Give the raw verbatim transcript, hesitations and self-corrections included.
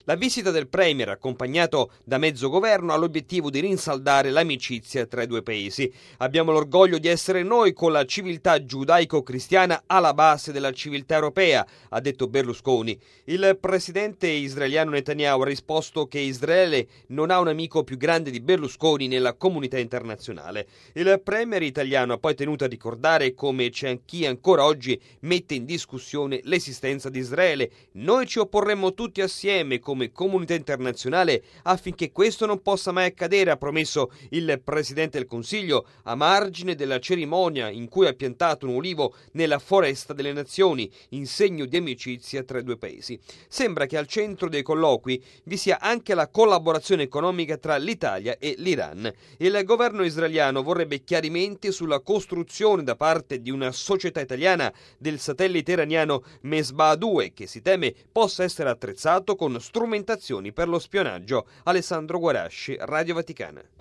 La visita del Premier, accompagnato da mezzo governo, ha l'obiettivo di rinsaldare l'amicizia tra i due paesi. Abbiamo l'orgoglio di essere noi con la civiltà giudaico-cristiana alla base della civiltà europea, ha detto Berlusconi. Il presidente israeliano Netanyahu ha risposto che Israele non ha un amico più grande di Berlusconi nella comunità internazionale. Il Premier italiano ha poi tenuto a ricordare come c'è chi ancora oggi mette in discussione l'esistenza di Israele. Noi ci opporremmo tutti assieme come come comunità internazionale affinché questo non possa mai accadere, ha promesso il Presidente del Consiglio a margine della cerimonia in cui ha piantato un ulivo nella Foresta delle Nazioni, in segno di amicizia tra i due paesi. Sembra che al centro dei colloqui vi sia anche la collaborazione economica tra l'Italia e l'Iran. Il governo israeliano vorrebbe chiarimenti sulla costruzione da parte di una società italiana del satellite iraniano Mesbah due, che si teme possa essere attrezzato con strumentazioni per lo spionaggio. Alessandro Guarasci, Radio Vaticana.